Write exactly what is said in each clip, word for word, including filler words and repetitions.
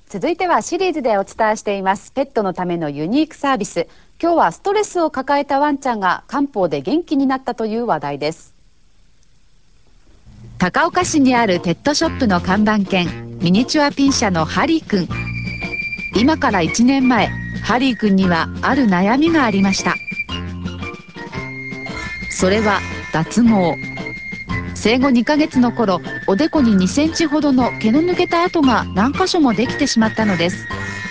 続いてはシリーズでお伝えしていますペットのためのユニークサービス。今日はストレスを抱えたワンちゃんが漢方で元気になったという話題です。高岡市にあるペットショップの看板犬、ミニチュアピンシャのハリーくん。今からいちねんまえ、ハリーくんにはある悩みがありました。それは脱毛。生後にかげつの頃、おでこににセンチほどの毛の抜けた跡が何箇所もできてしまったのです。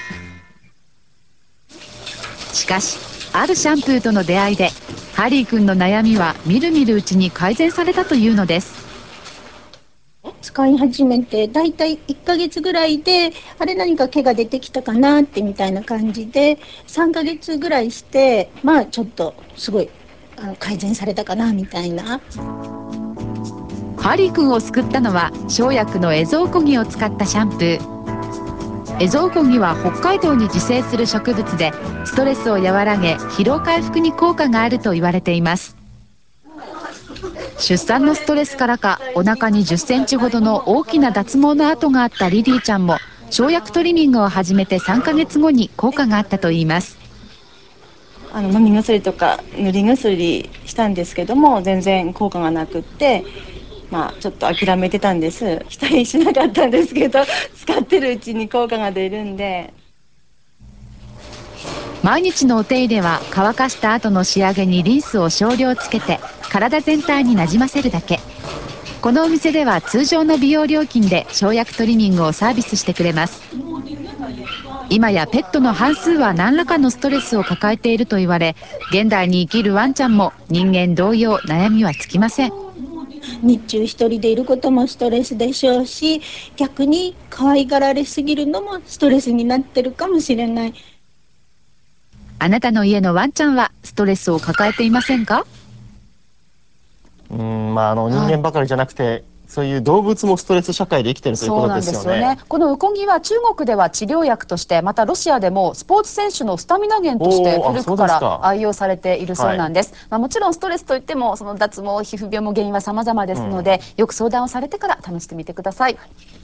しかし、あるシャンプーとの出会いでハリーくんの悩みはみるみるうちに改善されたというのです。 使い始めてだいたいいっかげつぐらいで、あれ何か毛が出てきたかなってみたいな感じで、さんかげつぐらいしてまあちょっとすごいあの改善されたかなみたいな。 ハリーくんを救ったのは生薬のエゾウコギを使ったシャンプー。エゾウコギは北海道に自生する植物で、ストレスを和らげ疲労回復に効果があると言われています。出産のストレスからか、お腹にじゅっセンチほどの大きな脱毛の跡があったリリーちゃんも生薬トリミングを始めてさんかげつごに効果があったといいます。 あの飲み薬とか塗り薬したんですけども全然効果がなくって、まあ、ちょっと諦めてたんです。期待しなかったんですけど使ってるうちに効果が出るんで。 毎日のお手入れは乾かした後の仕上げにリンスを少量つけて体全体になじませるだけ。このお店では通常の美容料金で生薬トリミングをサービスしてくれます。今やペットの半数は何らかのストレスを抱えていると言われ、現代に生きるワンちゃんも人間同様悩みは尽きません。 日中一人でいることもストレスでしょうし、逆に可愛がられすぎるのもストレスになってるかもしれない。 あなたの家のワンちゃんはストレスを抱えていませんか？ うん、まあ、あの人はい、 間ばかりじゃなくて、そういう動物もストレス社会で生きてるということでそうなんですよね。 すよね。 このウコギは中国では治療薬として、またロシアでもスポーツ選手のスタミナ源としておお、あ、そう古くからですか。 愛用されているそうはい。 なんです。まあ、もちろんストレスといってもその脱毛、皮膚病も原因は様々でうん。 すので、よく相談をされてから試してみてください。